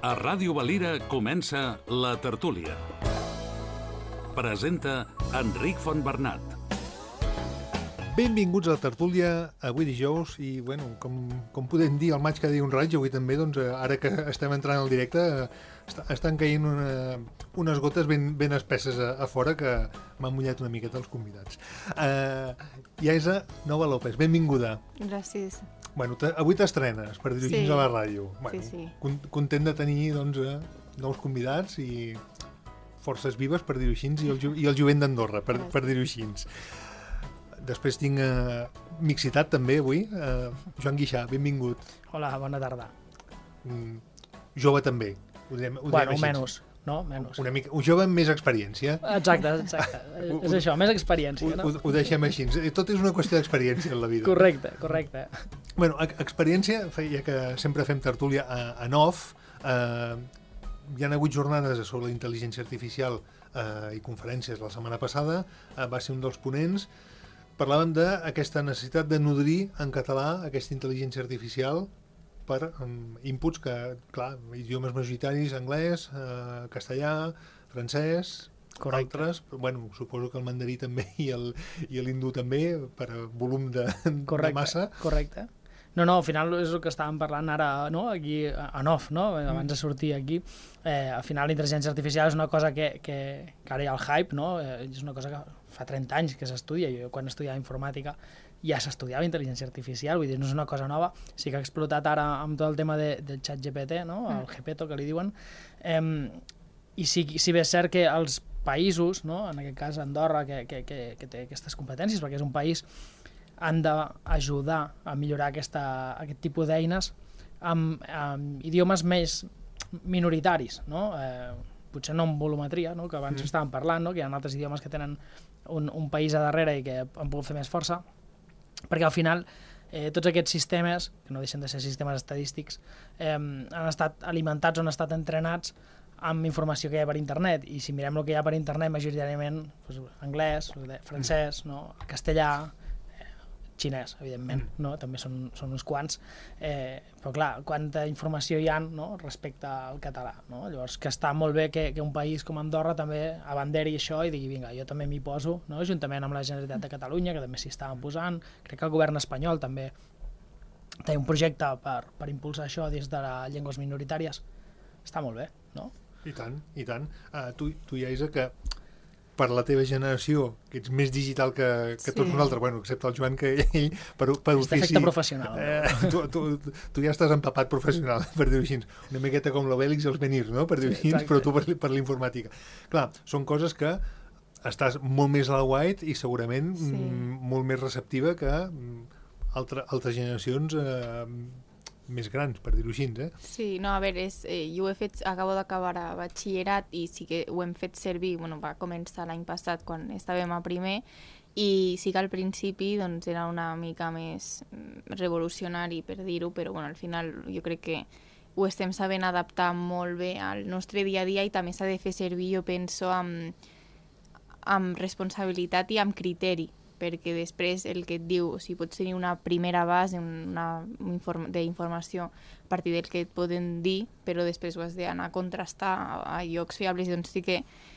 A Ràdio Valira comença La Tertúlia. Presenta Enric Fontbernat. Benvinguts a La Tertúlia, avui dijous, i bueno, com podem dir, el maig cada dia un raig, avui també, doncs, ara que estem entrant al directe, estan caient unes gotes ben espesses a fora que m'han mullat una miqueta els convidats. Iaisa Nova López, benvinguda. Gràcies. Bueno, avui t'estrenes per dir-ho així a la ràdio. Bueno, sí. Content de tenir, doncs, nous convidats i forces vives, per dir-ho així, i el jovent d'Andorra, per dir-ho així. Després tinc mixitat també avui. Joan Guixà, benvingut. Hola, bona tarda. Jove també. Bueno, menys. No? Menys. Una mica, un jove amb més experiència. Exacte. És això, més experiència. No? Ho deixem així. Tot és una qüestió d'experiència en la vida. Correcte. Bueno, experiència, ja que sempre fem tertúlia en off, hi ha hagut jornades sobre la intel·ligència artificial i conferències la setmana passada, va ser un dels ponents. Parlàvem d'aquesta necessitat de nodrir en català aquesta intel·ligència artificial per inputs que, clar, idiomes majoritaris, anglès, castellà, francès, altres, bueno, suposo que el mandarí també i l'hindú també, per volum de massa. Correcte. No, al final és el que estàvem parlant ara, no? Aquí en off, no? Abans de sortir aquí. Al final la intel·ligència artificial és una cosa que ara hi ha el hype, no? És una cosa que fa 30 anys que s'estudia. Jo quan estudiava informàtica ja s'estudiava intel·ligència artificial, vull dir, no és una cosa nova. Sí que ha explotat ara amb tot el tema del xat GPT, no? El Gepeto, que li diuen. I sí bé és cert que els països, no? En aquest cas Andorra, que té aquestes competències, perquè és un país, han d'ajudar a millorar aquest tipus d'eines amb idiomes més minoritaris, no? Potser no en volumetria, no? Que abans estàvem parlant, no? Que hi ha altres idiomes que tenen un país a darrere i que han pogut fer més força, perquè al final tots aquests sistemes, que no deixen de ser sistemes estadístics, han estat alimentats o han estat entrenats amb informació que hi ha per internet, i si mirem el que hi ha per internet majoritàriament, doncs, anglès, francès, no? Castellà, xinès, evidentment, no? També són uns quants, però clar, quanta informació hi ha, no? Respecte al català, no? Llavors, que està molt bé que un país com Andorra també abanderi això i digui, vinga, jo també m'hi poso, no? Juntament amb la Generalitat de Catalunya, que també s'hi estaven posant. Crec que el govern espanyol també té un projecte per impulsar això des de les llengües minoritàries. Està molt bé, no? I tant. Tu, Iaisa, que per la teva generació, que ets més digital que tots nosaltres, bueno, excepte el Joan, que ell, per ofici... Efecte professional. Tu ja estàs empapat professional, per dir-ho així. Una miqueta com l'Obèlix i els Menirs, no? Per dir-ho així, però tu per l'informàtica. Clar, són coses que estàs molt més a la white i segurament molt més receptiva que altres generacions més grans, per dir-ho així, Sí, no, a veure, jo ho he fet, acabo d'acabar a batxillerat i sí que ho hem fet servir, bueno, va començar l'any passat quan estàvem a primer, i sí que al principi doncs era una mica més revolucionari, per dir-ho, però bueno, al final jo crec que ho estem sabent adaptar molt bé al nostre dia a dia i també s'ha de fer servir, jo penso, amb responsabilitat i amb criteri, perquè després el que et diu, o sigui, pots tenir una primera base d'informació a partir del que et poden dir, però després ho has d'anar a contrastar a llocs fiables. Doncs sí que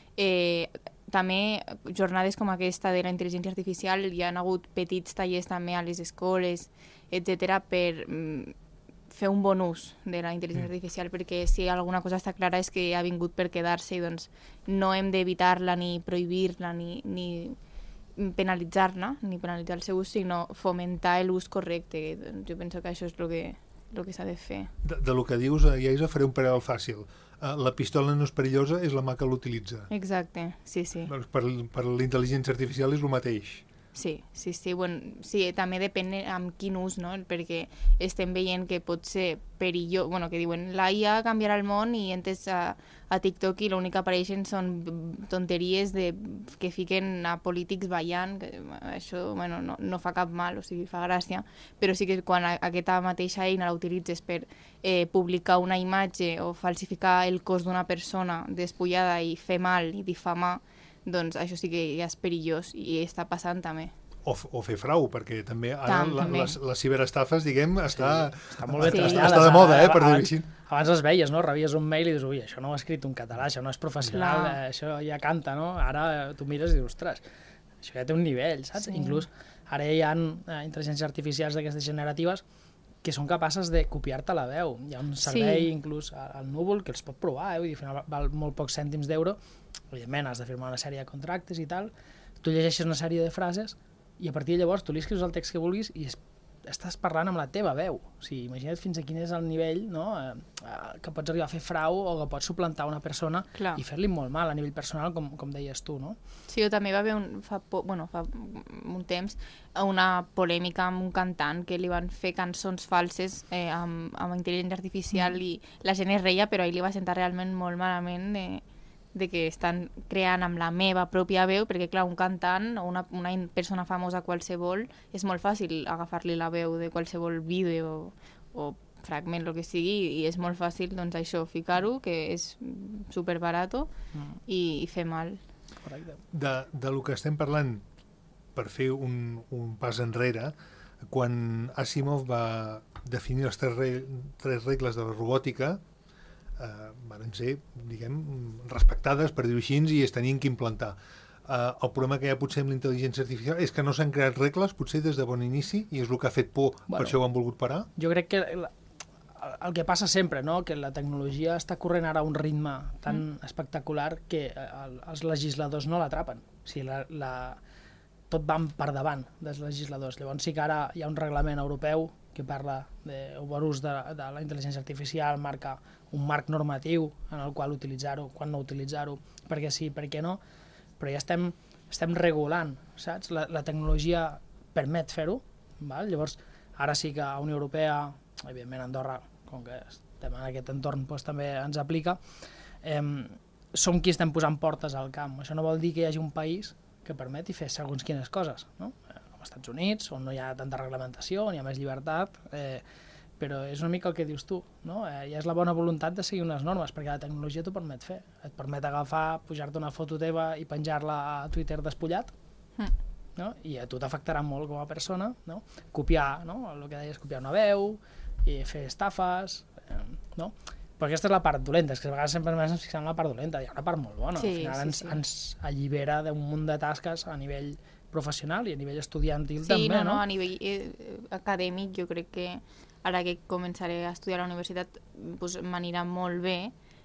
també jornades com aquesta de la intel·ligència artificial, hi ha hagut petits tallers també a les escoles, etc., per fer un bon ús de la intel·ligència artificial, perquè si alguna cosa està clara és que ha vingut per quedar-se i doncs no hem d'evitar-la ni prohibir-la ni penalitzar-la, ni penalitzar el seu ús, sinó fomentar l'ús correcte. Jo penso que això és el que s'ha de fer. De lo que dius, Iaisa, faré un paral·lel fàcil. La pistola no és perillosa, és la mà que l'utilitza. Exacte, sí. Per la intel·ligència artificial és el mateix. Sí. Bueno, sí, també depèn amb quin ús, no? Perquè estem veient que pot ser perillós, bueno, que diuen la IA canviarà el món i entres a TikTok i l'únic que apareixen són tonteries que fiquen a polítics ballant, que això, bueno, no fa cap mal, o sigui, fa gràcia, però sí que quan aquesta mateixa eina la utilitzes per publicar una imatge o falsificar el cos d'una persona despullada i fer mal i difamar, doncs això sí que ja és perillós i està passant també. o fer frau, perquè també ara També. les ciberestafes, diguem, està molt ben Sí. tractades. està de moda, per dir-ho així. Abans les veies, no? Rebies un mail i dius, ui, això no ho ha escrit un català, això no és professional, Clar. això ja canta, no? Ara tu mires i dius, ostres, això ja té un nivell, saps? Sí. Inclús ara ja hi ha intel·ligències artificials d'aquestes generatives que són capaces de copiar-te la veu. Hi ha un servei, inclús al núvol, que els pot provar, vull dir, al final val molt pocs cèntims d'euro, evidentment has de firmar una sèrie de contractes i tal, tu llegeixes una sèrie de frases i a partir de llavors tu li escrius el text que vulguis i estàs parlant amb la teva veu. O sigui, imagina't fins a quin és el nivell, no? Que pots arribar a fer frau o que pots suplantar una persona Clar. i fer-li molt mal a nivell personal, com deies tu, no? Sí, o també va haver fa un temps una polèmica amb un cantant que li van fer cançons falses amb intel·ligència artificial i la gent es reia, però ell li va sentar realment molt malament de que estan creant amb la meva pròpia veu, perquè clar, un cantant o una persona famosa qualsevol és molt fàcil agafar-li la veu de qualsevol vídeo o fragment, el que sigui, i és molt fàcil, doncs això, ficar-ho, que és superbarato i fer mal. Correcte. De lo que estem parlant, per fer un pas enrere, quan Asimov va definir les tres regles de la robòtica, van ser, diguem, respectades, per dir-ho així, i es tenien que implantar. El problema que hi ha potser amb la intel·ligència artificial és que no s'han creat regles, potser des de bon inici, i és el que ha fet por, per això ho han volgut parar. Jo crec que el que passa sempre, no? Que la tecnologia està corrent ara a un ritme tan espectacular que els legisladors no l'atrapen. O sigui, tot van per davant dels legisladors. Llavors sí que ara hi ha un reglament europeu que parla d'ús de la intel·ligència artificial, marca un marc normatiu en el qual utilitzar-ho, quan no utilitzar-ho, perquè sí, perquè no, però ja estem regulant, saps? La tecnologia permet fer-ho, val? Llavors ara sí que a Unió Europea, evidentment Andorra, com que estem en aquest entorn, doncs també ens aplica, som qui estem posant portes al camp. Això no vol dir que hi hagi un país que permeti fer segons quines coses, no? Com als Estats Units, on no hi ha tanta reglamentació, on hi ha més llibertat, però és una mica el que dius tu, no? Ja és la bona voluntat de seguir unes normes, perquè la tecnologia t'ho permet fer. Et permet agafar, pujar-te una foto teva i penjar-la a Twitter despullat, no? I a tu t'afectarà molt com a persona, no? Copiar, no? El que deies, copiar una veu, i fer estafes, no? Però aquesta és la part dolenta, és que a vegades sempre ens fixem en la part dolenta, hi ha una part molt bona, Sí, al final sí. ens allibera d'un munt de tasques a nivell professional i a nivell estudiantil Sí, també, no, a nivell acadèmic jo crec que ara que començaré a estudiar a la universitat doncs, m'anirà molt bé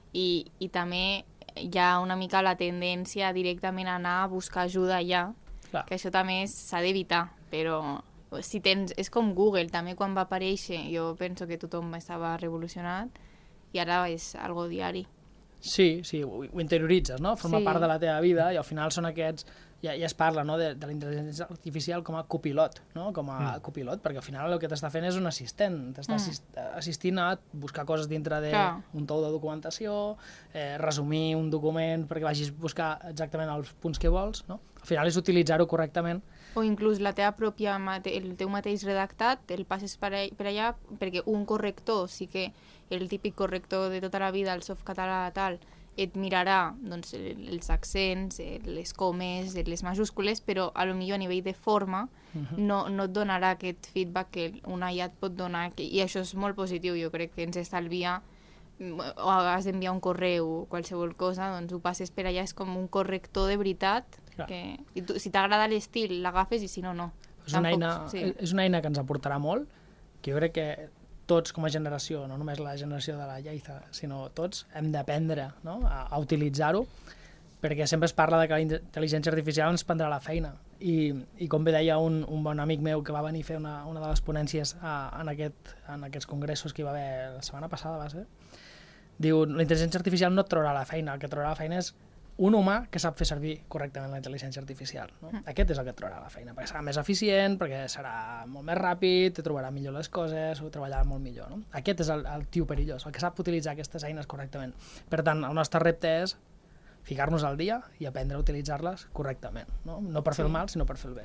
i també hi ha una mica la tendència directament a anar a buscar ajuda allà, Clar. que això també s'ha d'evitar, però si tens, és com Google, també quan va aparèixer jo penso que tothom estava revolucionat i ara és algo diari. Sí, ho interioritzes, no? Forma Sí. part de la teva vida i al final són aquests... Ja es parla, no, de la intel·ligència artificial com a copilot, no? Com a copilot, perquè al final el que t'està fent és un assistent, t'està assistint a buscar coses dintre d'un tou de documentació, resumir un document perquè vagis a buscar exactament els punts que vols, no? Al final és utilitzar-ho correctament. O inclús la teva pròpia, el teu mateix redactat, el passes per allà, perquè un corrector, sí que el típic corrector de tota la vida, el softcatalà tal, et mirarà doncs, els accents, les comes, les majúscules, però a lo millor a nivell de forma no et donarà aquest feedback que una IA et pot donar, i això és molt positiu, jo crec que ens estalvia, o has d'enviar un correu o qualsevol cosa, doncs ho passes per allà, és com un corrector de veritat, i tu, si t'agrada l'estil l'agafes i si no, no. És una eina que ens aportarà molt, que jo crec que tots com a generació, no només la generació de la Lleida, sinó tots, hem d'aprendre, no? a utilitzar-ho, perquè sempre es parla de que la intel·ligència artificial ens prendrà la feina. I com bé deia un bon amic meu que va venir a fer una de les ponències en aquests congressos que hi va haver la setmana passada, va ser, diu, la intel·ligència artificial no et traurà la feina, el que et traurà la feina és un humà que sap fer servir correctament la intel·ligència artificial. No? Aquest és el que et trobarà la feina, perquè serà més eficient, perquè serà molt més ràpid, te trobarà millor les coses, o treballarà molt millor. No? Aquest és el tio perillós, el que sap utilitzar aquestes eines correctament. Per tant, el nostre repte és ficar-nos al dia i aprendre a utilitzar-les correctament. No per fer el mal, sinó per fer el bé.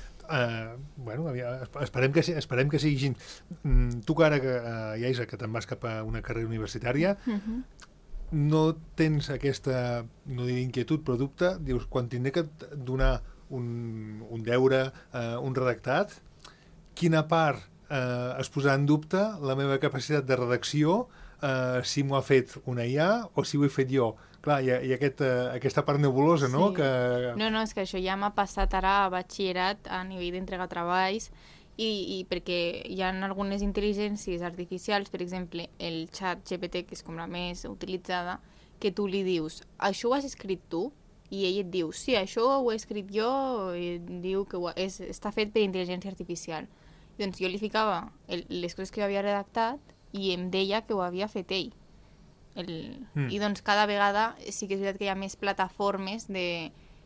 Bueno, esperem que sigui així. Tu que ara, Yaisa, que te'n vas cap a una carrera universitària, no tens aquesta, no diré inquietud, però dubte, dius, quan tindré que donar un un deure, un redactat, quina part es posarà en dubte la meva capacitat de redacció, si m'ho ha fet una IA o si ho he fet jo. Clar, hi ha aquesta part nebulosa, no? Sí. Que... No, és que això ja m'ha passat ara a batxillerat a nivell d'entregar treballs i perquè hi ha algunes intel·ligències artificials, per exemple, el xat GPT, que és com la més utilitzada, que tu li dius, això ho has escrit tu? I ell et diu, sí, això ho he escrit jo, i diu que està fet per intel·ligència artificial. Doncs jo li ficava les coses que jo havia redactat i em deia que ho havia fet ell. I doncs cada vegada sí que és veritat que hi ha més plataformes de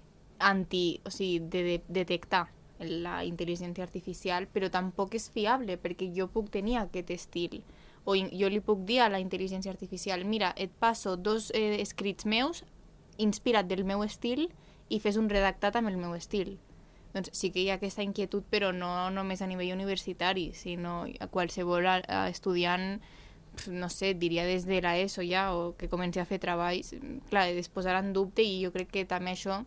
detectar la intel·ligència artificial, però tampoc és fiable, perquè jo puc tenir aquest estil. O jo li puc dir a la intel·ligència artificial, mira, et passo 2 escrits meus inspirat del meu estil i fes un redactat amb el meu estil. Doncs sí que hi ha aquesta inquietud, però no només a nivell universitari, sinó a qualsevol estudiant, no sé, diria des de l'ESO ja, o que comenci a fer treballs, clar, es posarà en dubte, i jo crec que també això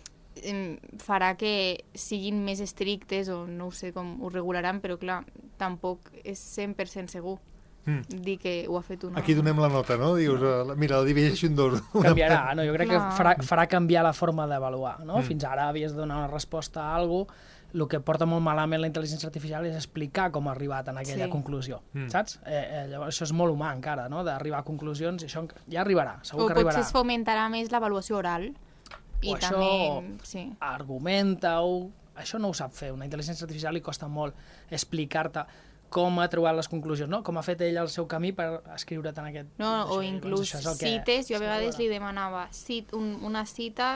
farà que siguin més estrictes, o no sé com ho regularan, però clar, tampoc és 100% segur dir que ho ha fet una... Aquí donem la nota, no? Dius, mira, la divideixo en 2. Canviarà, no? Jo crec que farà canviar la forma d'avaluar, no? Fins ara havies de donar una resposta a alguna cosa. El que porta molt malament la intel·ligència artificial és explicar com ha arribat a aquella conclusió, saps? Llavors això és molt humà encara, no? D'arribar a conclusions, i això ja arribarà, segur que arribarà. O potser es fomentarà més l'avaluació oral. O això argumenta-ho, això no ho sap fer. Una intel·ligència artificial li costa molt explicar-te com ha trobat les conclusions, no? Com ha fet ell el seu camí per escriure't en aquest... No, o inclús cites, jo a vegades li demanava una cita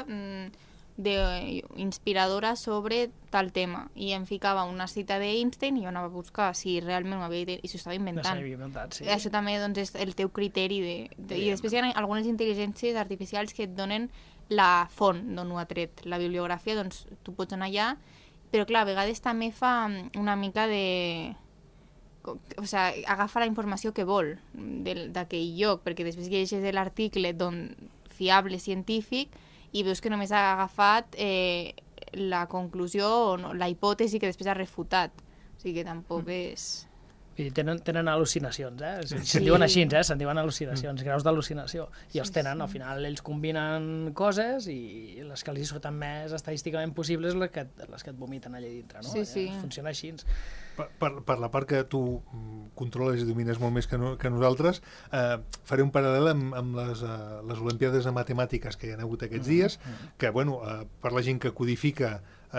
inspiradora sobre tal tema, i em ficava una cita d'Einstein i jo anava a buscar si realment ho havia dit i si ho estava inventant. No s'havia inventat, sí. Això també doncs, és el teu criteri i després hi ha algunes intel·ligències artificials que et donen la font d'on ho ha tret, la bibliografia, doncs tu pots anar allà, però clar, a vegades també fa una mica de... O sigui, agafa la informació que vol d'aquell lloc, perquè després llegeixes l'article fiable científic i veus que només ha agafat la conclusió o la hipòtesi que després ha refutat. O sigui que tampoc és... Tenen al·lucinacions, se'n diuen així, se'n diuen al·lucinacions, graus d'al·lucinació, i els tenen, al final ells combinen coses i les que els surten més estadísticament possibles les que et vomiten allà dintre, no? Sí. Funciona així. Per la part que tu controles i domines molt més que nosaltres, faré un paral·lel amb les Olimpiades de Matemàtiques que hi ha hagut aquests dies, que, bueno, per la gent que codifica,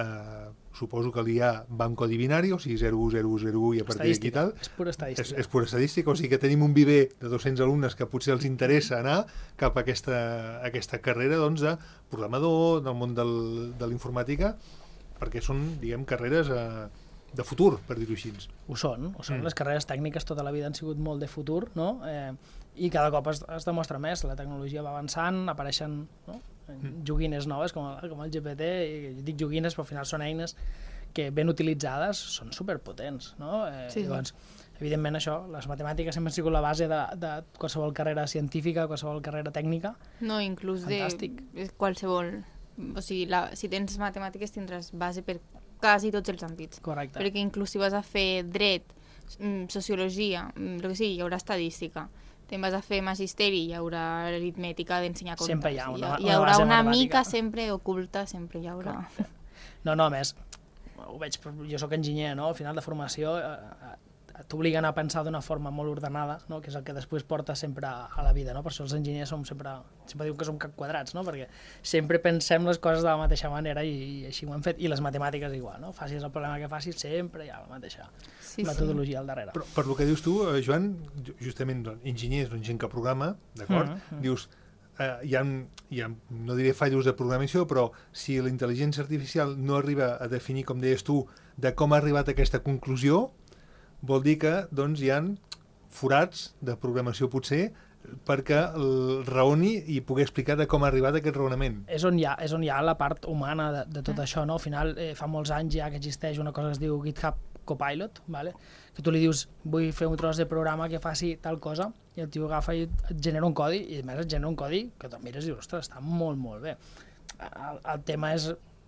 suposo que l'IA va en codi binari, o sigui 0, 1, 0, 1, 0, 1 i a partir d'aquí tal. És pura estadística. És pura estadística, o sigui que tenim un viver de 200 alumnes que potser els interessa anar cap a aquesta carrera de programador, del món de l'informàtica, perquè són, diguem, carreres de futur, per dir-ho així. Ho són. Les carreres tècniques tota la vida han sigut molt de futur, no? I cada cop es demostra més, la tecnologia va avançant, apareixen joguines noves com el GPT, i dic joguines però al final són eines que ben utilitzades són superpotents, no? Llavors, evidentment això, les matemàtiques sempre han sigut la base de qualsevol carrera científica, qualsevol carrera tècnica. No, inclús fantàstic. De qualsevol... O sigui, si tens matemàtiques tindràs base per quasi tots els àmbits. Correcte. Perquè inclús si vas a fer dret, sociologia, el que sigui, hi haurà estadística. Te'n vas a fer magisteri, hi haurà aritmètica d'ensenyar comptes. Sempre hi ha una haurà base una matemàtica. mica sempre oculta, sempre hi haurà. No, a més, ho veig, jo sóc enginyer, no? Al final de formació t'obliguen a pensar d'una forma molt ordenada, no? Que és el que després porta sempre a la vida, no? Per això els enginyers sempre diuen que som cap quadrats, no? Perquè sempre pensem les coses de la mateixa manera i així ho hem fet, i les matemàtiques igual, no? Facis el problema que facis, sempre hi ha la mateixa metodologia al darrere. Però per el que dius tu, Joan, justament enginyers, gent que programa, d'acord? Dius, hi ha, no diré fallos de programació, però si la intel·ligència artificial no arriba a definir, com deies tu, de com ha arribat a aquesta conclusió, vol dir que doncs, hi ha forats de programació potser perquè el raoni i poder explicar de com ha arribat aquest raonament. És on hi ha la part humana de tot això, no? Al final, fa molts anys ja que existeix una cosa que es diu GitHub Copilot, vale? Que tu li dius, vull fer un tros de programa que faci tal cosa, i el tio agafa i et genera un codi, i a més et genera un codi que te'n mires i dius, ostres, està molt, molt bé. El tema és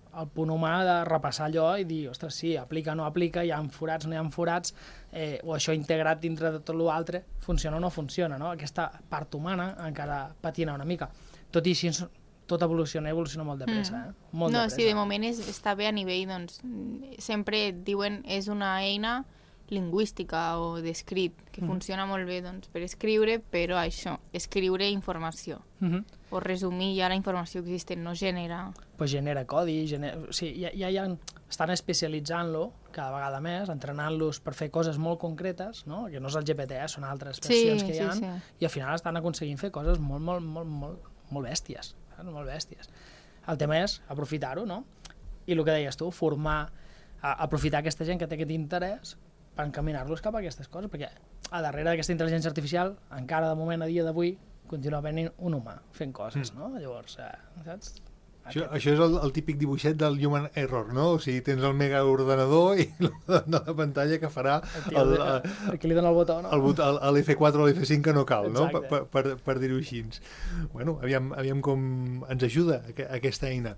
el punt humà de repassar allò i dir, ostres, sí, aplica o no aplica, hi ha forats, no hi ha forats, o això integrat dintre de tot l'altre funciona o no funciona, no? Aquesta part humana encara patina una mica. Tot i així, tot evoluciona molt de pressa, Molt no, de pressa. sí, de moment està bé a nivell, doncs, sempre et diuen és una eina lingüística o d'escrit, que funciona molt bé doncs, per escriure, però això, escriure informació, o resumir ja la informació existent, no genera... Pues genera codi, o sigui, ja estan especialitzant-lo cada vegada més, entrenant-los per fer coses molt concretes, no? Que no és el GPT, són altres versions que hi ha, i al final estan aconseguint fer coses molt bèsties, molt bèsties. El tema és aprofitar-ho, no? I el que deies tu, aprofitar aquesta gent que té aquest interès per encaminar-los cap a aquestes coses, perquè a darrere d'aquesta intel·ligència artificial, encara de moment, a dia d'avui, continua venint un humà fent coses, no? Llavors, saps? Això és el típic dibuixet del human error, no? O sigui, tens el mega ordenador i la pantalla que farà que li dona el botó, no? L'F4 o l'F5 que no cal, no? Exacte. Per dir-ho així. Bueno, aviam com ens ajuda aquesta eina.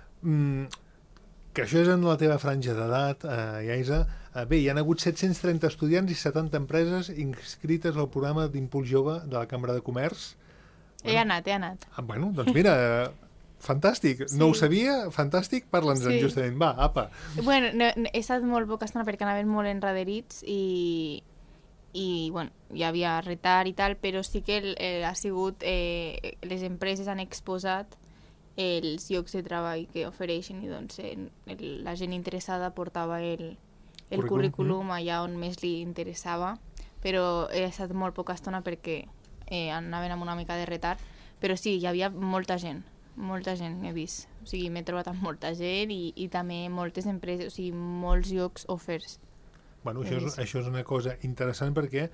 Que això és en la teva franja d'edat, Yaiza. Bé, hi ha hagut 730 estudiants i 70 empreses inscrites al programa d'Impuls Jove de la Cambra de Comerç. He anat. Bueno, doncs mira, fantàstic. Sí. No ho sabia, fantàstic. Parla'ns-en justament. Va, apa. Bueno, he estat molt poca estona perquè anaven molt enraderits i bueno, hi havia retard i tal, però sí que ha sigut... les empreses han exposat els llocs de treball que ofereixen i doncs la gent interessada portava el currículum allà on més li interessava, però he estat molt poca estona perquè anaven amb una mica de retard, però sí, hi havia molta gent he vist, o sigui, m'he trobat amb molta gent i també moltes empreses, o sigui, molts llocs oferts. Bueno, això és una cosa interessant perquè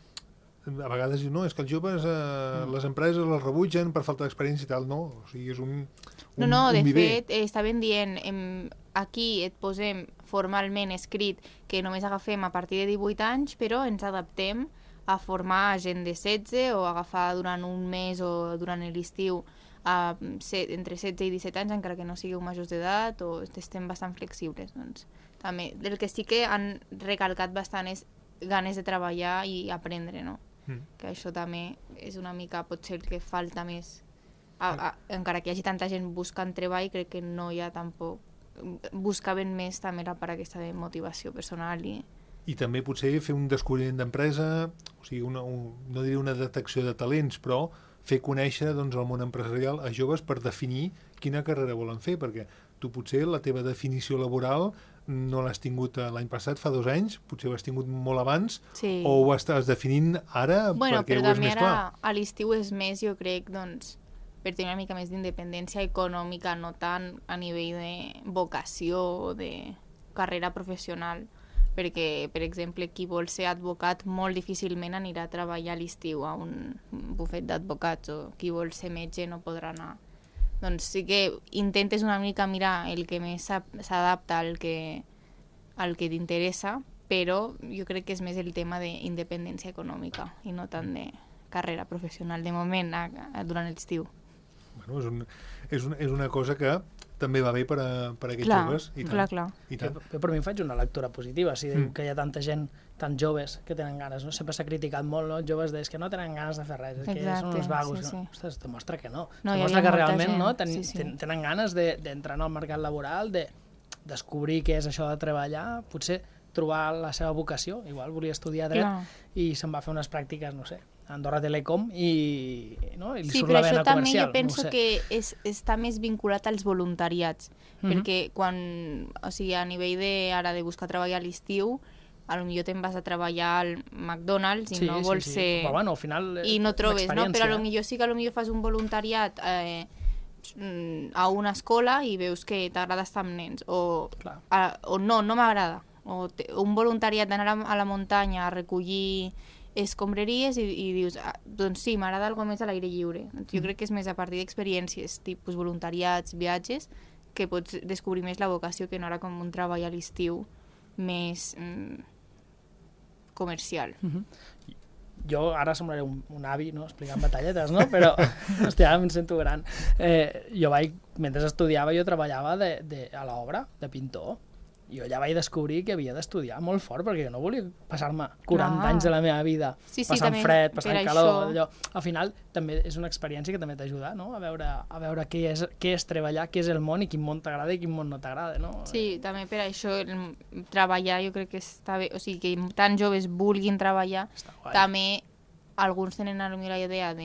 a vegades dius, no, és que els joves, les empreses les rebutgen per falta d'experiència i tal, no, o sigui, és un de fet, estaven dient, aquí et posem formalment escrit que només agafem a partir de 18 anys, però ens adaptem a formar gent de 16 o agafar durant un mes o durant l'estiu entre 16 i 17 anys, encara que no sigueu majors d'edat, o estem bastant flexibles. Doncs, també, el que sí que han recalcat bastant és ganes de treballar i aprendre, no? Que això també és una mica potser el que falta més. Encara que hi hagi tanta gent buscant treball, crec que no hi ha tampoc... Buscaven més també la part aquesta de motivació personal i també potser fer un descobriment d'empresa, o sigui, no diré una detecció de talents, però fer conèixer doncs, el món empresarial a joves per definir quina carrera volen fer, perquè tu potser la teva definició laboral no l'has tingut l'any passat, fa 2 anys, potser ho has tingut molt abans, o ho estàs definint ara perquè ho és més clar. Però també ara a l'estiu és més, jo crec, doncs, per tenir una mica més d'independència econòmica, no tant a nivell de vocació o de carrera professional, perquè, per exemple, qui vol ser advocat molt difícilment anirà a treballar a l'estiu a un bufet d'advocats, o qui vol ser metge no podrà anar. Doncs sí que intentes una mica mirar el que més s'adapta al que t'interessa, però jo crec que és més el tema d'independència econòmica i no tant de carrera professional de moment durant l'estiu. Bueno, és una cosa que també va bé per a aquests joves. Clar. Jo per mi em faig una lectura positiva, si diu que hi ha tanta gent tan joves que tenen ganes, no? Sempre s'ha criticat molt, no? Joves que no tenen ganes de fer res, que són uns vagos. Sí. Ostres, demostra que no. Demostra que realment tenen ganes d'entrar en el mercat laboral, de descobrir què és això de treballar, potser trobar la seva vocació. Igual volia estudiar dret i se'n va fer unes pràctiques, no sé, a Andorra Telecom i li surt la vena comercial. Sí, però això també jo penso que està més vinculat als voluntariats, perquè quan, o sigui, a nivell de buscar treball a l'estiu, potser te'n vas a treballar al McDonald's i no vols ser... Però bueno, al final i no trobes, no? Però potser sí que fas un voluntariat a una escola i veus que t'agrada estar amb nens, o no m'agrada. O un voluntariat d'anar a la muntanya a recollir escombraries i dius, doncs sí, m'agrada alguna més a l'aire lliure. Jo crec que és més a partir d'experiències, tipus voluntariats, viatges, que pots descobrir més la vocació que no ara com un treball a l'estiu més comercial. jo ara semblaré un avi, no?, explicant batalletes, no? Però, hòstia, em sento gran. Mentre estudiava, jo treballava a l'obra de pintor. Jo allà vaig descobrir que havia d'estudiar molt fort, perquè jo no volia passar-me 40 anys de la meva vida passant fred, passant calor. Allò. Al final, també és una experiència que també t'ajuda, no?, a veure què és treballar, què és el món i quin món t'agrada i quin món no t'agrada, no? Sí, també per això treballar jo crec que està bé, o sigui, que tan joves vulguin treballar, també alguns tenen la idea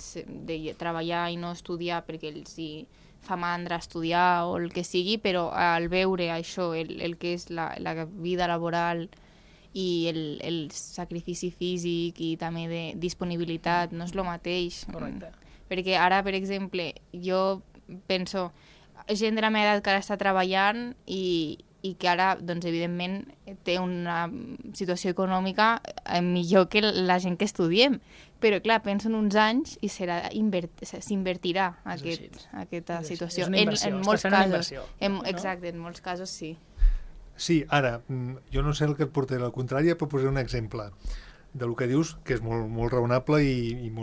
de treballar i no estudiar perquè els fa mandra estudiar o el que sigui, però al veure això, el que és la vida laboral i el sacrifici físic i també de disponibilitat, no és el mateix. Correcte. Perquè ara, per exemple, jo penso, gent de la meva edat que ara està treballant i que ara, doncs, evidentment, té una situació econòmica millor que la gent que estudiem. Però, clar, penso en uns anys i s'invertirà aquesta situació. És una inversió, està fent una inversió. Exacte, en molts casos sí. Sí, ara, jo no sé el que et portaré al contrari, però posaré un exemple del que dius, que és molt, molt raonable i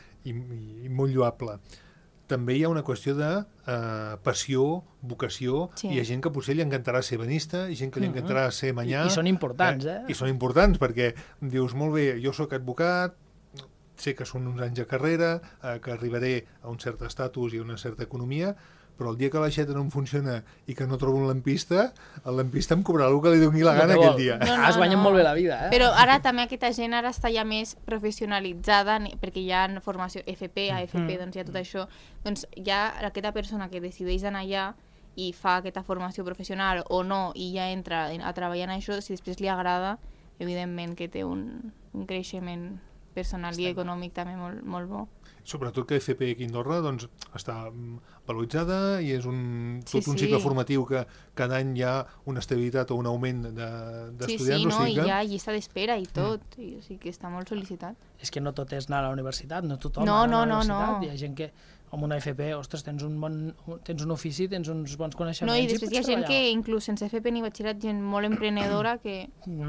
molt lloable. També hi ha una qüestió de passió, vocació, i hi ha gent que potser li encantarà ser benista, i gent que li encantarà ser manyà. I són importants, I són importants, perquè dius, molt bé, jo sóc advocat, sé que són uns anys de carrera, que arribaré a un cert estatus i a una certa economia, però el dia que l'aixeta no em funciona i que no trobo un lampista, el lampista em cobrarà el que li doni la gana aquell dia. Es guanyen molt bé la vida, Però ara també aquesta gent ara està ja més professionalitzada, perquè hi ha formació FP, AFP, doncs hi ha tot això. Doncs hi ha aquesta persona que decideix anar allà i fa aquesta formació professional o no, i ja entra a treballar en això, si després li agrada, evidentment que té un creixement personal i econòmic també molt bo. Sobretot que FP aquí a Andorra doncs, està valoritzada i és tot un cicle formatiu que cada any hi ha una estabilitat o un augment d'estudiants. Sí, i hi ha llista d'espera i tot, o sigui que està molt sol·licitat. És que no tot és anar a la universitat, no tothom anar a la universitat. Hi ha gent que amb una FP, ostres, tens un ofici, tens uns bons coneixements. No, i després hi ha gent que inclús sense FP ni batxillerat, gent molt emprenedora que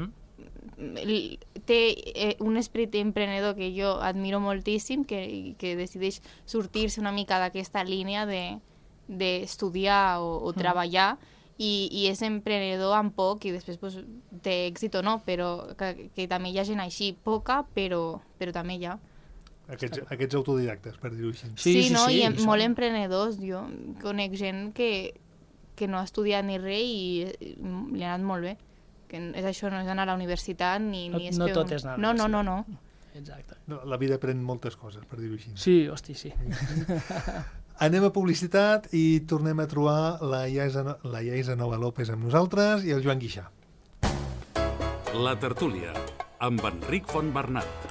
té un esperit emprenedor que jo admiro moltíssim, que decideix sortir-se una mica d'aquesta línia d'estudiar o treballar i és emprenedor amb poc i després té èxit o no, però que també hi ha gent així, poca, però també hi ha. Aquests autodidactes, per dir-ho així. Sí, i molt emprenedors. Jo conec gent que no ha estudiat ni res i li ha anat molt bé. És això, no és anar a la universitat ni és no tot és anar a la universitat. No. Exacte. La vida pren moltes coses, per dir-ho així. Sí, hosti, sí. Anem a publicitat i tornem a trobar la Iaisa Nova López amb nosaltres i el Joan Guixà. La tertúlia, amb Enric Fontbernat.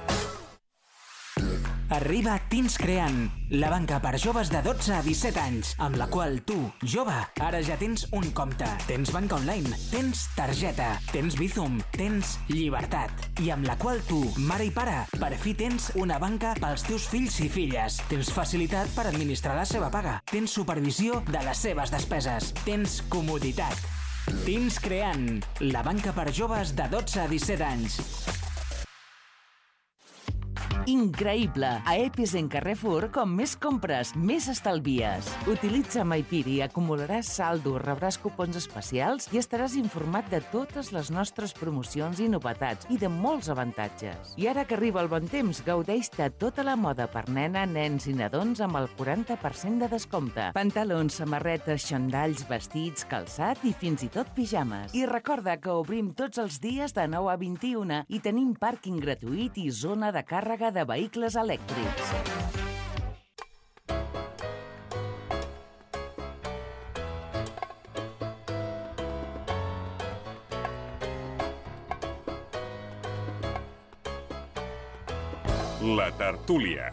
Arriba Teens Creant, la banca per joves de 12 a 17 anys, amb la qual tu, jove, ara ja tens un compte. Tens banca online, tens targeta, tens Bizum, tens llibertat. I amb la qual tu, mare i pare, per fi tens una banca pels teus fills i filles. Tens facilitat per administrar la seva paga. Tens supervisió de les seves despeses. Tens comoditat. Teens Creant, la banca per joves de 12 a 17 anys. Increïble! A Epicent Carrefour, com més compres, més estalvies. Utilitza MyPiri, acumularàs saldo, rebràs cupons especials i estaràs informat de totes les nostres promocions i novetats i de molts avantatges. I ara que arriba el bon temps, gaudeix de tota la moda per nena, nens i nadons amb el 40% de descompte. Pantalons, samarretes, xandalls, vestits, calçat i fins i tot pijames. I recorda que obrim tots els dies de 9 a 21 i tenim pàrquing gratuït i zona de càrrega de vehicles elèctrics. La tertúlia.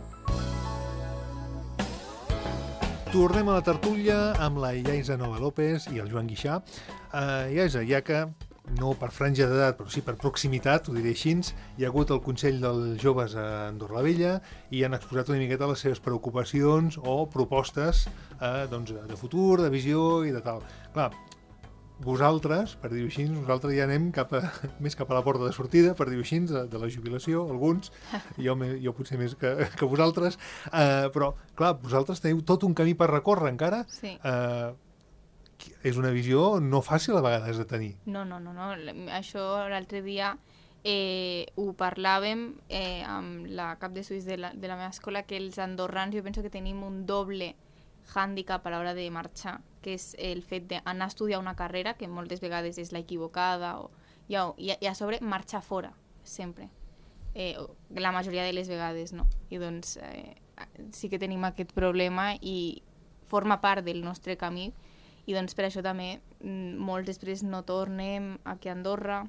Tornem a la tertúlia amb la Iaisa Nova López i el Joan Guixà. Iaisa, ja que no per franja d'edat, però sí per proximitat, ho diré així, hi ha hagut el Consell dels Joves a Andorra la Vella i han exposat una miqueta les seves preocupacions o propostes de futur, de visió i de tal. Clar, vosaltres, per dir-ho així, nosaltres ja anem més cap a la porta de sortida, per dir-ho així, de la jubilació, alguns, jo potser més que vosaltres, però, clar, vosaltres teniu tot un camí per recórrer encara. Sí. És una visió no fàcil a vegades de tenir. No. Això l'altre dia ho parlàvem amb la cap de suïs de la meva escola, que els andorrans jo penso que tenim un doble hàndicap a l'hora de marxar, que és el fet d'anar a estudiar una carrera, que moltes vegades és la equivocada, i a sobre marxar fora, sempre. La majoria de les vegades, no? I doncs sí que tenim aquest problema i forma part del nostre camí, i doncs per això també molts després no tornem aquí a Andorra,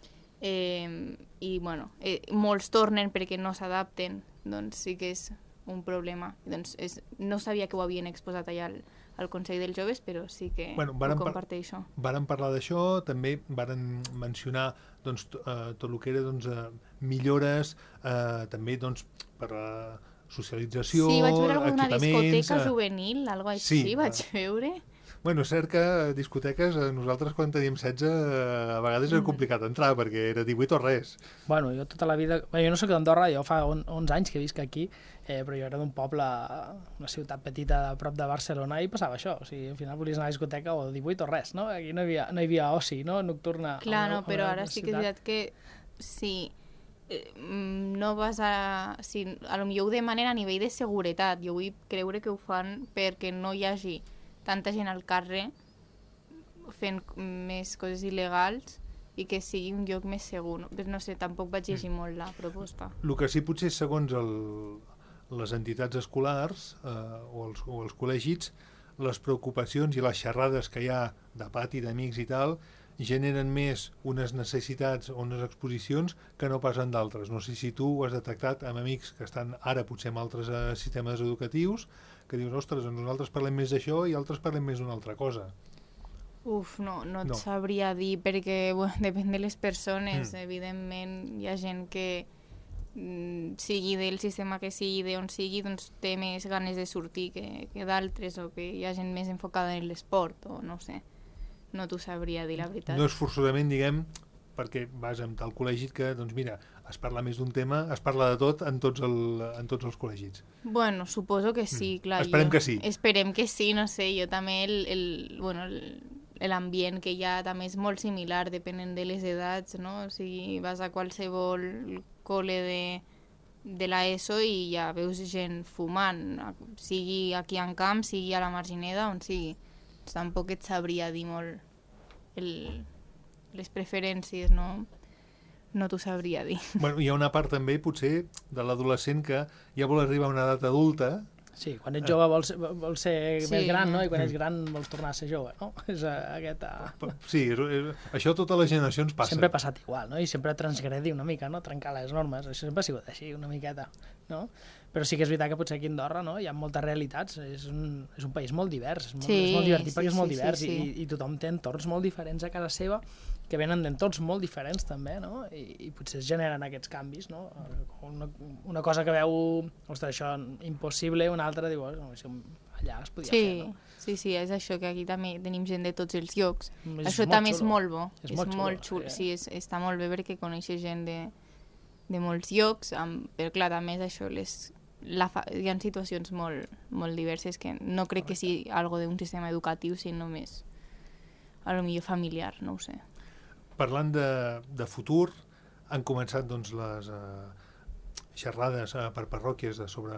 i bueno, molts tornen perquè no s'adapten, doncs sí que és un problema. Doncs no sabia que ho havien exposat allà al Consell dels Joves, però sí que ho comparteixo. Varen parlar d'això, també varen mencionar doncs, tot el que era doncs, millores, també doncs, per la socialització, equipaments... Sí, vaig veure alguna discoteca juvenil, alguna cosa així, vaig veure... Bueno, és cert que a discoteques nosaltres quan teníem 16 a vegades era complicat entrar perquè era 18 o res. Bueno, jo tota la vida... jo no soc d'Andorra, jo fa 11 anys que visc aquí, però jo era d'un poble, una ciutat petita a prop de Barcelona i passava això. O sigui, al final volies anar a la discoteca o 18 o res, no? Aquí no hi havia oci, no? Nocturna. Clar, no, però ara sí que és veritat que si no vas a... Si, a lo millor ho demanen a nivell de seguretat. Jo vull creure que ho fan perquè no hi hagi tanta gent al carrer fent més coses il·legals i que sigui un lloc més segur. No sé, tampoc vaig llegir molt la proposta. El que sí potser segons les entitats escolars o els col·legis, les preocupacions i les xerrades que hi ha de pati, d'amics i tal, generen més unes necessitats o unes exposicions que no pas en d'altres. No sé si tu ho has detectat amb amics que estan ara potser en altres sistemes educatius, que dius, ostres, nosaltres parlem més d'això i altres parlem més d'una altra cosa. No et sabria dir, perquè depèn de les persones. Evidentment hi ha gent que sigui del sistema que sigui, d'on sigui, doncs té més ganes de sortir que d'altres, o que hi ha gent més enfocada en l'esport, o no sé. No t'ho sabria dir, la veritat. No és forçosament, diguem, perquè vas amb tal col·legi que, doncs mira, es parla més d'un tema, es parla de tot en tots els col·legis. Bueno, suposo que sí, clar. Esperem que sí. Esperem que sí, no sé, jo també l'ambient que hi ha també és molt similar, depenent de les edats, no? O sigui, vas a qualsevol col·le de l'ESO i ja veus gent fumant, sigui aquí en Camp, sigui a la Margineda, on sigui. Tampoc et sabria dir molt les preferències, no t'ho sabria dir. Bueno, hi ha una part també, potser, de l'adolescent que ja vol arribar a una edat adulta. Sí, quan ets jove vols ser més gran, no? I quan ets gran vols tornar a ser jove, no? És aquest... Sí, això a totes les generacions passa. Sempre ha passat igual, no? I sempre transgredir una mica, no? Trencar les normes. Això sempre ha sigut així, una miqueta, no? Però sí que és veritat que potser aquí a Andorra, no? Hi ha moltes realitats. És un país molt divers. És molt divertit perquè és molt divers. I tothom té entorns molt diferents a casa seva, que venen d'entorns molt diferents també, no? I potser es generen aquests canvis, no? Una cosa que veu, ostres, això impossible, una altra diu, allà es podia fer, no? Sí, és això, que aquí també tenim gent de tots els llocs. Això també és molt bo. És molt xulo. Sí, està molt bé perquè coneixes gent de molts llocs, però clar, també és això, hi ha situacions molt diverses que no crec que sigui algo d'un sistema educatiu, sinó més a lo millor familiar, no ho sé. Parlant de futur, han començat doncs, les xerrades per parròquies sobre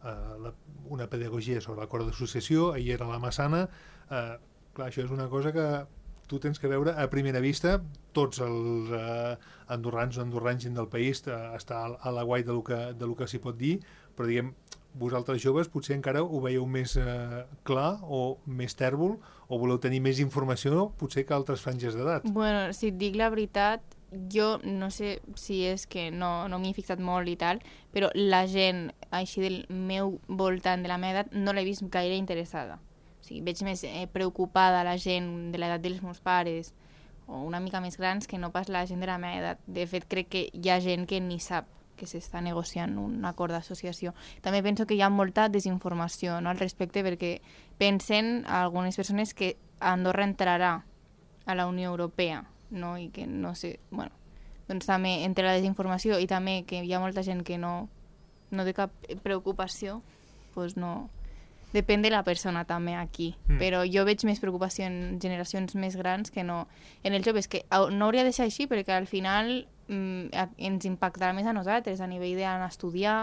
una pedagogia sobre l'acord d'associació. Ahir era la Massana. Clar, això és una cosa que tu tens que veure a primera vista. Tots els andorrans o andorrans del país està a la guai del que s'hi pot dir, però diguem, vosaltres joves potser encara ho veieu més clar o més tèrbol, o voleu tenir més informació potser que altres franges d'edat. Bueno, si et dic la veritat, jo no sé si és que no m'hi he fixat molt i tal, però la gent així del meu voltant, de la meva edat, no l'he vist gaire interessada. O sigui, veig més preocupada la gent de l'edat dels meus pares o una mica més grans que no pas la gent de la meva edat. De fet, crec que hi ha gent que ni sap que s'està negociant un acord d'associació. També penso que hi ha molta desinformació, no, al respecte, perquè pensen algunes persones que Andorra entrarà a la Unió Europea, no? I que no sé, bueno, doncs també entre la desinformació i també que hi ha molta gent que no té cap preocupació, doncs no... Depèn de la persona també aquí, però jo veig més preocupació en generacions més grans que no en els joves, que no hauria de ser així perquè al final ens impactarà més a nosaltres a nivell d'anar a estudiar,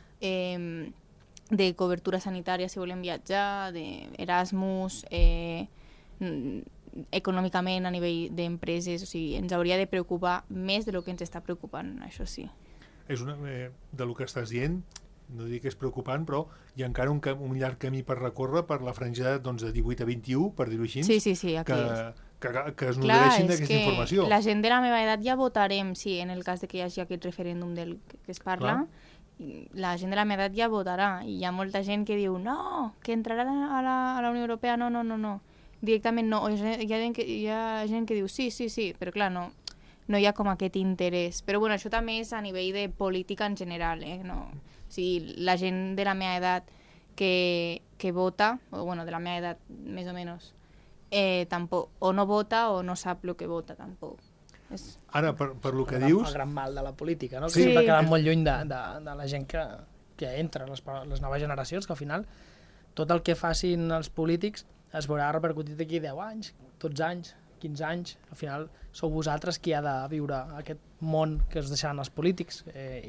de cobertura sanitària si volem viatjar, d'Erasmus, econòmicament a nivell d'empreses, o sigui, ens hauria de preocupar més del que ens està preocupant, això sí. És del que estàs dient, no dic que és preocupant, però hi ha encara un llarg camí per recórrer per la franja de 18 a 21, per dir-ho així, sí, aquí que es nodreixin d'aquesta informació. La gent de la meva edat ja votarem, sí, en el cas de que hi hagi aquest referèndum del que es parla, la gent de la meva edat ja votarà, i hi ha molta gent que diu no, que entrarà a la Unió Europea, no, directament no, hi ha gent que diu sí, però clar, no hi ha com aquest interès, però bueno, això també és a nivell de política en general, no? O sigui, la gent de la meva edat que vota, o bueno, de la meva edat més o menys, tampoc, o no vota o no sap el que vota, tampoc. Ara, per lo que dius... El gran mal de la política, no? Sí. Que sempre ha quedat molt lluny de la gent que entra, les noves generacions, que al final tot el que facin els polítics es veurà repercutit d'aquí 10 anys, 12 anys, 15 anys. Al final sou vosaltres qui ha de viure aquest món que us deixaran els polítics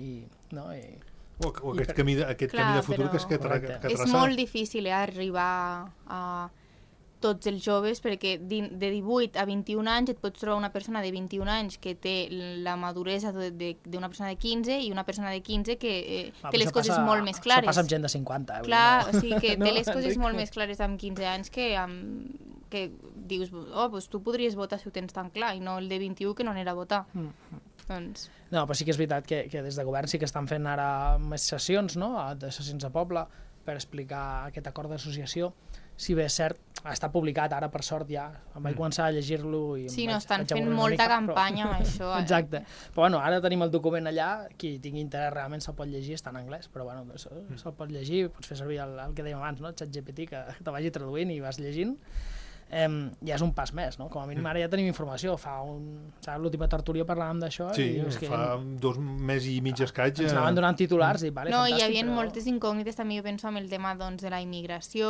o aquest camí de futur que traçar. És molt difícil arribar a tots els joves, perquè de 18 a 21 anys et pots trobar una persona de 21 anys que té la maduresa d'una persona de 15 i una persona de 15 que té les coses molt més clares. Això passa amb gent de 50. Clar, o sigui que té les coses molt més clares amb 15 anys que dius, doncs tu podries votar si ho tens tan clar, i no el de 21 que no anirà a votar. Doncs... No, però sí que és veritat que des de govern sí que estan fent ara més sessions, no?, de sessions de poble, per explicar aquest acord d'associació. Si bé és cert, està publicat ara, per sort, ja. Em vaig començar a llegir-lo i... Sí, estan fent molta campanya amb això. Exacte. Però bueno, ara tenim el document allà, qui tingui interès realment se'l pot llegir, està en anglès, però bueno, se'l pot llegir, pots fer servir el que dèiem abans, no?, ChatGPT, que te vagi traduint i vas llegint. Ja és un pas més, no? Com a mínim ara ja tenim informació. L'última tertúlia parlàvem d'això. Sí, fa 2 mesos i mig escaig. Ens anaven donant titulars i vale, no, fantàstic. Hi havia moltes incògnites, també jo penso amb el tema de la immigració,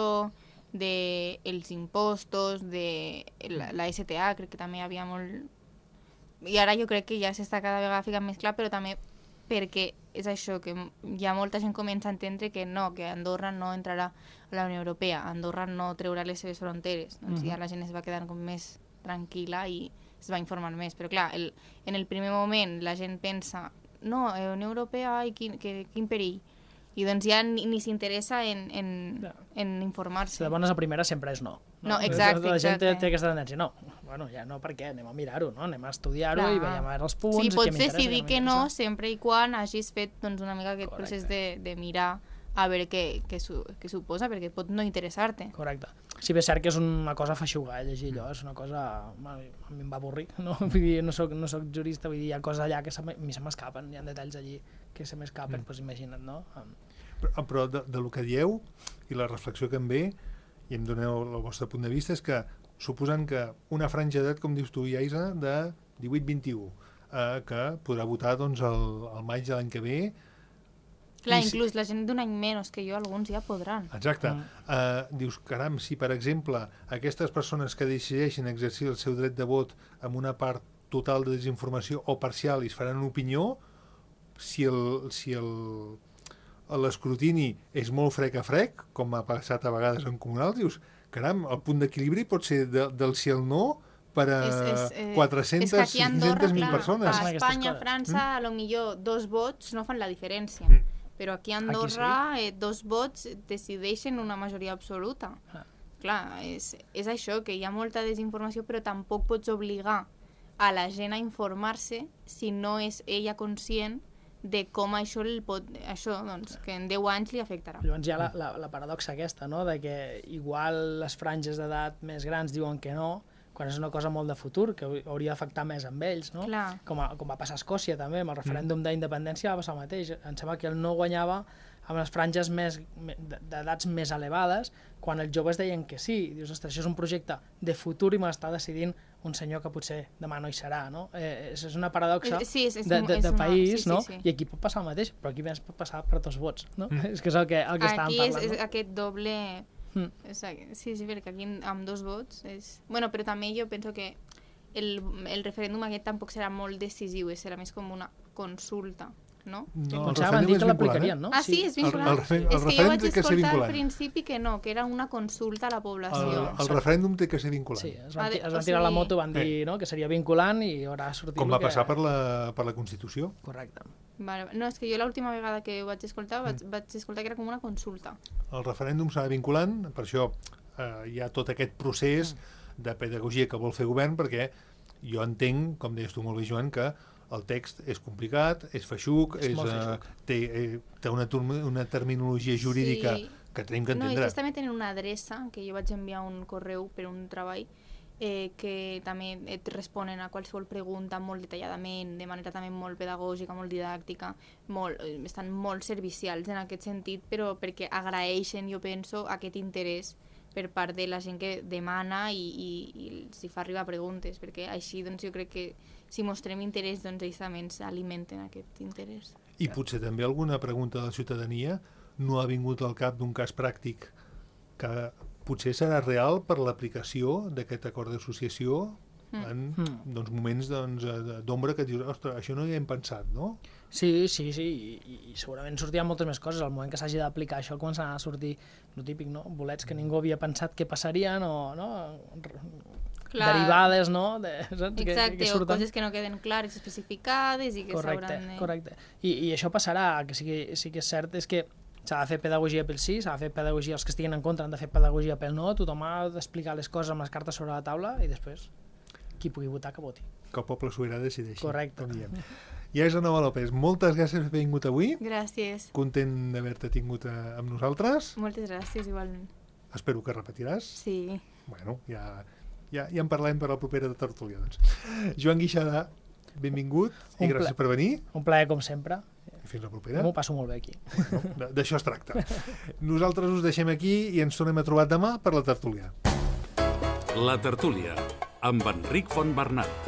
dels impostos, de la STA, crec que també hi havia molt... I ara jo crec que ja s'està cada vegada ficant més clar, però també perquè és això, que ja molta gent comença a entendre que no, que Andorra no entrarà a la Unió Europea, Andorra no treurà les seves fronteres, doncs ja la gent es va quedar com més tranquil·la i es va informar més, però clar, en el primer moment la gent pensa no, Unió Europea, quin perill, i doncs ja ni s'interessa en informar-se. De bones a primera sempre és no. No, exacte. La gent té aquesta tendència, no, bueno, ja no, per què? Anem a mirar-ho, no? Anem a estudiar-ho i veiem els punts. Sí, pots decidir que no, sempre i quan hagis fet doncs, una mica aquest procés de mirar a veure què suposa, perquè pot no interessar-te. Correcte. Si bé és cert que és una cosa feixuga, llegir allò, és una cosa... A mi em va avorrir, no? Vull dir, no soc jurista, vull dir, hi ha coses allà que a mi se m'escapen, hi ha detalls allí que se m'escapen, doncs imagina't, no? Però del que dieu i la reflexió que em ve, i em doneu el vostre punt de vista, és que suposant que una franja d'edat, com dius tu, Iaisa, de 18-21, que podrà votar doncs, el maig de l'any que ve. Clar, inclús la gent d'un any menys que jo, alguns ja podran. Exacte. Dius, caram, si per exemple aquestes persones que decideixen exercir el seu dret de vot amb una part total de desinformació o parcial i es faran una opinió, si l'escrutini és molt frec a frec, com ha passat a vegades en comunals, dius, caram, el punt d'equilibri pot ser del sí al no per a 400, 500.000 persones. A Espanya, a França, a lo millor 2 vots no fan la diferència, però aquí a Andorra 2 vots decideixen una majoria absoluta. Clar, és això, que hi ha molta desinformació, però tampoc pots obligar a la gent a informar-se si no és ella conscient de com això doncs, que en 10 anys li afectarà. Llavors hi ha la paradoxa aquesta, no?, de que igual les franges d'edat més grans diuen que no, quan és una cosa molt de futur, que hauria d'afectar més amb ells, no? Com va passar a Escòcia també, amb el referèndum d'independència va passar el mateix. Em sembla que el no guanyava amb les franges d'edats més elevades, quan els joves deien que sí. Dius, ostres, això és un projecte de futur i m'està decidint un senyor que potser demà no hi serà, no? És una paradoxa de país, no? I aquí pot passar el mateix, però aquí més pot passar per 2 vots, no? És que és el que estàvem parlant, no? Aquí és aquest doble... Sí, perquè aquí amb 2 vots és... Bueno, però també jo penso que el referèndum aquest tampoc serà molt decisiu, serà més com una consulta, no? El referèndum és vinculant, no? Ah, sí, és vinculant. És que jo vaig escoltar al principi que no, que era una consulta a la població. El referèndum té que ser vinculant. Sí, es van tirar la moto, van dir que seria vinculant i haurà sortit... Com va passar per la Constitució. Correcte. No, és que jo l'última vegada que ho vaig escoltar, vaig escoltar que era com una consulta. El referèndum serà vinculant, per això hi ha tot aquest procés de pedagogia que vol fer govern, perquè jo entenc, com deies tu molt bé, Joan, que el text és complicat, és feixuc, té una terminologia jurídica que tenim que entendre. No, i ells també tenen una adreça, que jo vaig enviar un correu per un treball, que també et responen a qualsevol pregunta molt detalladament, de manera també molt pedagògica, molt didàctica, estan molt servicials en aquest sentit, però perquè agraeixen, jo penso, aquest interès per part de la gent que demana i els fa arribar preguntes, perquè així jo crec que si mostrem interès, ells també ens alimenten aquest interès. I potser també alguna pregunta de la ciutadania no ha vingut al cap d'un cas pràctic que potser serà real per l'aplicació d'aquest acord d'associació en moments d'ombra que dius, ostres, això no hi hem pensat, no? Sí, i segurament sortiran moltes més coses. Al moment que s'hagi d'aplicar això començaran a sortir el típic, no? Bolets que ningú havia pensat que passarien o derivades, no? Exacte, o coses que no queden clares, especificades i que s'hauran de... Correcte. I això passarà, que sí que és cert, és que s'ha de fer pedagogia pel sí, s'ha de fer pedagogia, els que estiguin en contra han de fer pedagogia pel no, tothom ha d'explicar les coses amb les cartes sobre la taula i després qui pugui votar que voti. Que el poble sobirà decideixi. Correcte. Iaesa Nova López, moltes gràcies per haver vingut avui. Gràcies. Content d'haver-te tingut amb nosaltres. Moltes gràcies, igualment. Espero que repetiràs. Sí. Bueno, ja en parlem per la propera tertúlia, doncs. Joan Guixada, benvingut i gràcies per venir. Un plaer, com sempre. Fins la propera. M'ho passo molt bé aquí. Bueno, d'això es tracta. Nosaltres us deixem aquí i ens tornem a trobar demà per la tertúlia. La tertúlia, amb Enric Fontbernat.